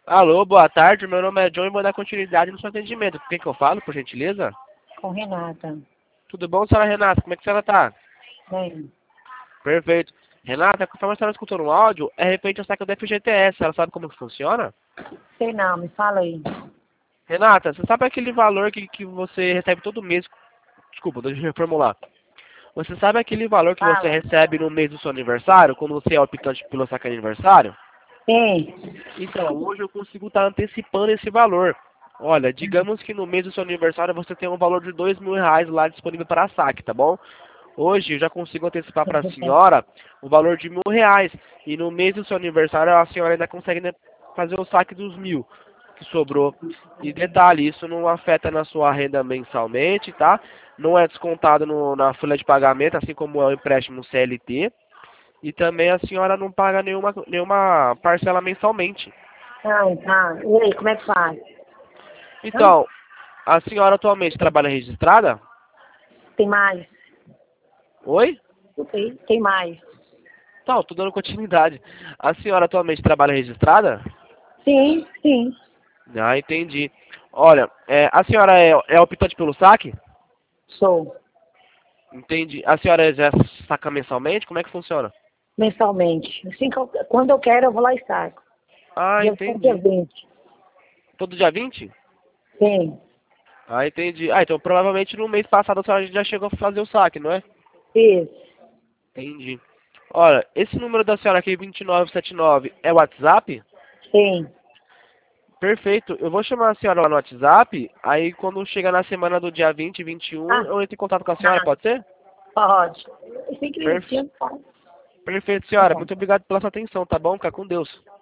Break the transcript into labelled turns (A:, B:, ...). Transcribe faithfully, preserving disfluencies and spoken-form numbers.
A: Alô, boa tarde. Meu nome é John e vou dar continuidade no seu atendimento. Com quem que eu falo, por gentileza?
B: Com Renata.
A: Tudo bom, senhora Renata? Como é que a senhora tá?
B: Bem,
A: Perfeito. Renata, conforme a senhora escutou no áudio, é referente ao saque do F G T S. Ela sabe como que funciona?
B: sei não, me fala aí.
A: Renata, você sabe aquele valor que, que você recebe todo mês? Desculpa, deixa eu reformular. Você sabe aquele valor que você
B: Fala.
A: recebe no mês do seu aniversário, quando você é optante pelo saque aniversário?
B: Sim.
A: Então, hoje eu consigo estar antecipando esse valor. Olha, digamos que no mês do seu aniversário você tem um valor de dois mil reais lá disponível para saque, tá bom? Hoje eu já consigo antecipar para a senhora o valor de mil reais. E no mês do seu aniversário a senhora ainda consegue, né, fazer o saque dos mil que sobrou. E detalhe, isso não afeta na sua renda mensalmente, tá? Não é descontado no- na folha de pagamento, assim como é o empréstimo C L T. E também a senhora não paga nenhuma, nenhuma parcela mensalmente.
B: Ah, tá. E aí, como é que faz? Hã?
A: Então, a senhora atualmente trabalha registrada?
B: Tem mais?
A: Oi?
B: Tem, tem mais.
A: Tá, tô dando continuidade. A senhora atualmente trabalha registrada?
B: Sim, sim.
A: Ah, entendi. Olha, é, a senhora é, é optante pelo saque?
B: Sou.
A: Entendi. A senhora exerce saca mensalmente? Como é que funciona?
B: Mensalmente. Assim que eu- quando eu quero, eu vou lá e saco.
A: Ah,
B: Dia dia
A: entendi.
B: vinte.
A: Todo dia vinte?
B: Sim.
A: Ah, entendi. Ah, então provavelmente no mês passado a senhora já chegou a fazer o saque, não é?
B: Isso.
A: Entendi. Olha, esse número da senhora aqui, vinte e nove setenta e nove, é o WhatsApp?
B: Sim.
A: Perfeito. Eu vou chamar a senhora lá no WhatsApp, aí quando chegar na semana do dia vinte, vinte e um,
B: Ah,
A: eu entro em contato com a senhora,
B: ah,
A: pode ser?
B: pode. Eu sei que
A: Perfe-
B: ele tinha. Tá
A: Perfeito, senhora.
B: bom.
A: Muito obrigado pela sua atenção, tá bom? Fica com Deus.